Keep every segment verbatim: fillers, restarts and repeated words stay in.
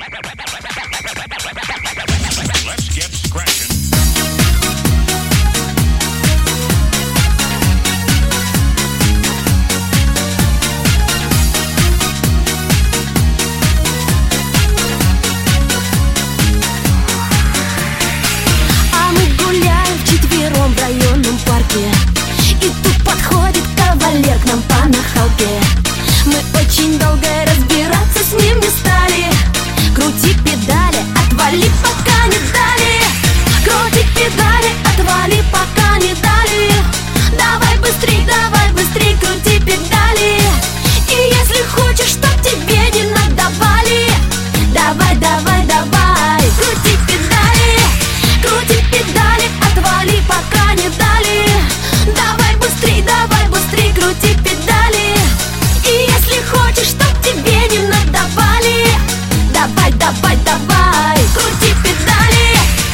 Let's get scratching. А мы гуляем вчетвером в районном парке, и тут подходит кавалер к нам по нахалке. Мы очень долго разбираться с ним не стали. Крути педали, отвали, пока не дали. Крути педали, отвали, пока не дали. Давай быстрей, давай быстрей, крути педали. И если хочешь, чтоб тебе не надавали, давай, давай, давай, крути педали. Крути педали, отвали, пока не дали. Давай быстрей, давай быстрей, крути педали. И если хочешь, чтоб тебе не надавали, давай, давай, давай, крути педали.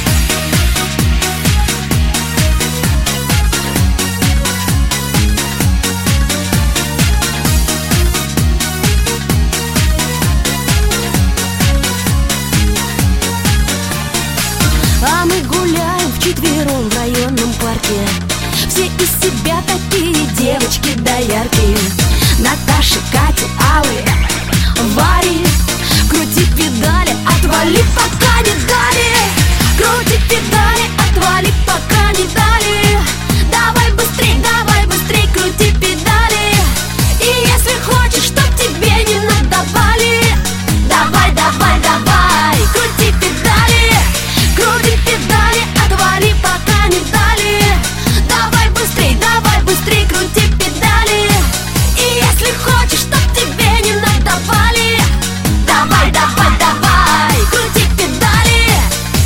А мы гуляем вчетвером в районном парке. Все из себя такие девочки доярки. Наташа, Катя, Аллы, Вари. Крути педали, отвали, пока не дали. Крути педали, отвали, пока не дали. Давай быстрей, давай быстрей, крути педали. И если хочешь, чтоб тебе не надавали, давай, давай, давай, крути педали. Крути педали, отвали, пока не дали. Давай быстрей, давай быстрей, крути педали. И если хочешь, чтоб тебе не надавали, давай, давай, давай, крути педали.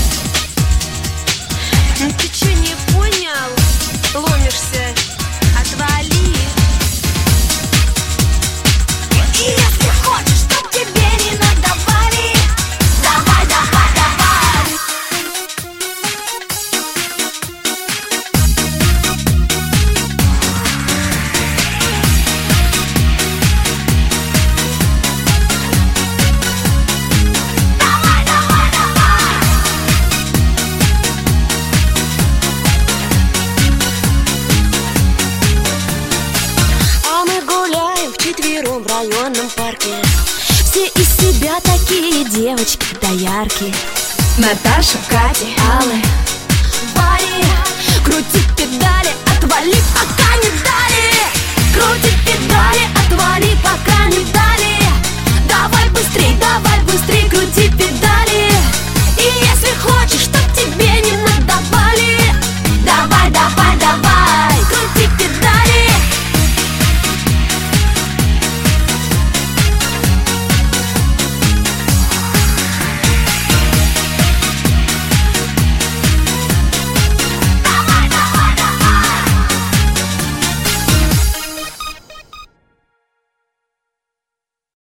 Ну ты чё, не понял? Ломишься, отвали. И если хочешь, чтоб тебе не надавали, давай, давай, давай. Давай, давай, давай. А мы гуляем вчетвером в районном парке. Все из себя такие девочки доярки. Наташа, Катя, Аллы, Вари. Крути педали, отвали, пока не дали. Крути педали, отвали, пока не дали. Давай быстрей, давай быстрей,